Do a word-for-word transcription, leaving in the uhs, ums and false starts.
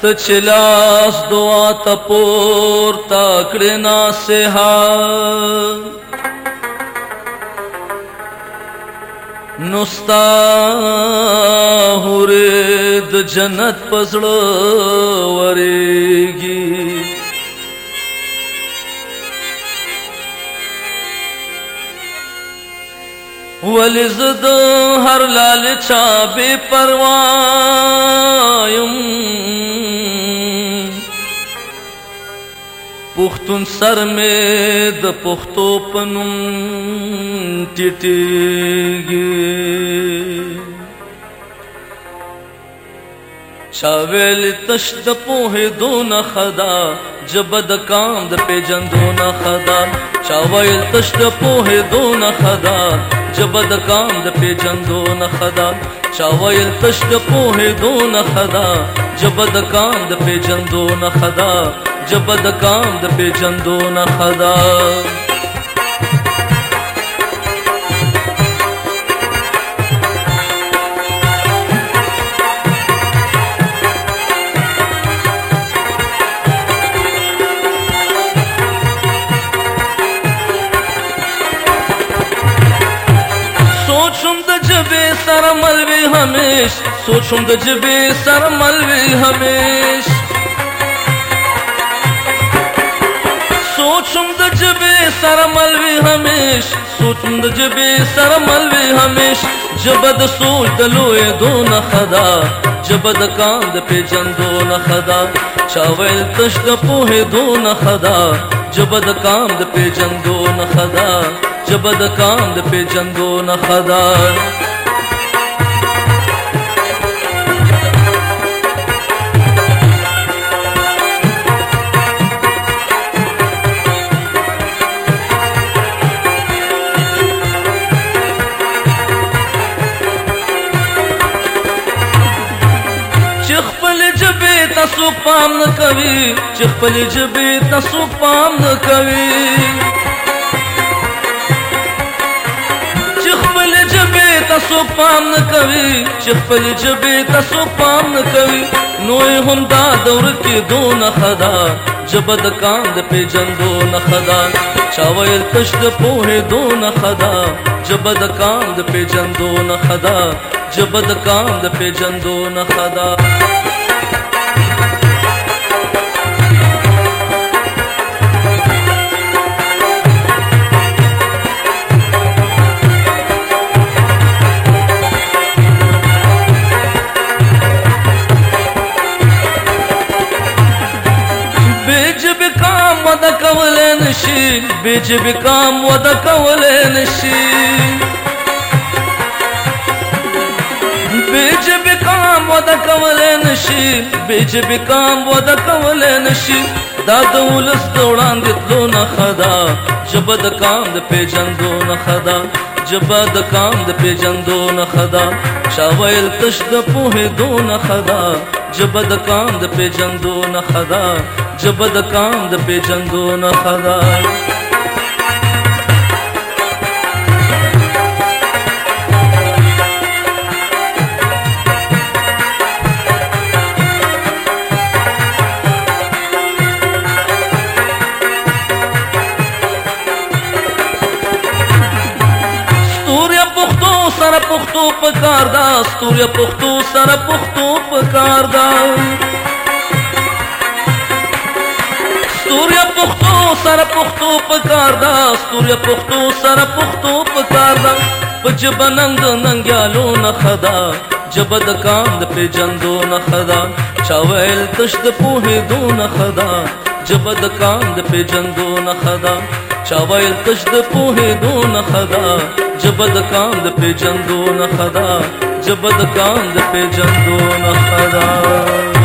تچلاس دعا تپور تاکڑنا سہا نستا ہورید جنت پزڑ وریگی ولزد ہر لالچا بے پروایم پختون سر میں د پختو پنم ٹٹیگی چاویل تشد پوہ دون خدا جبد کام د پیجن دون خدا چاویل تشد پوہ دون خدا جبد کام د پیجن دون خدا چاویل تشد پوہ دون خدا جبد کام د پیجن دون خدا جبد کام د پیجن دون خدا سوچم د جبے سر ملوی ہمیش سوچم د جبے سر ملوی ہمیش سوچم د جبے سر ملوی ہمیش سوچم د جبے سر ملوی ہمیش جبد سوچ دلوئے دون خدا جبد کام د پیجن دون خدا چاویل تشد پوہ دون خدا جبد کام د پیجن دون خدا جبد کام د پیجن دون خدا چخپل جبے تسو پام نہ کوي چخپل جبے تسو پام نہ کوي چخپل جبے تسو پام نہ کوي چخپل جبے تسو پام نہ کوي نوې هم دا دور کې دون خدا جبد کام د پیجن دون خدا چاویل تشد پوه دون خدا جبد کام د پیجن دون خدا جبد کام د پیجن دون خدا ودا کولے نشی بیج بکام ودا کولے نشی بیج بکام ودا کولے نشی بیج بکام ودا کولے نشی دا دولس دوڑان دتلو نہ خدا جبد کام د پیجن دون خدا جبد کام د پیجن دون خدا شاویل تشد پوہ دون خدا جبد کام د پیجن دون خدا جبد کام د پیجن دون خدا سر پختو پکار دا ستوریا پختو سر پختو پکار دا ستوریا پختو سر پختو پکار دا ستوریا پختو سر پختو پکار دا پجب ننگ ننگیالو نہ خدا جبد کام د پیجن دون خدا چاویل تشد پوہ دون خدا جبد کام د پیجن دون خدا چاویل تشد پوہ دون خدا جبد کام د پیجن دون خدا جبد کام د پیجن دون خدا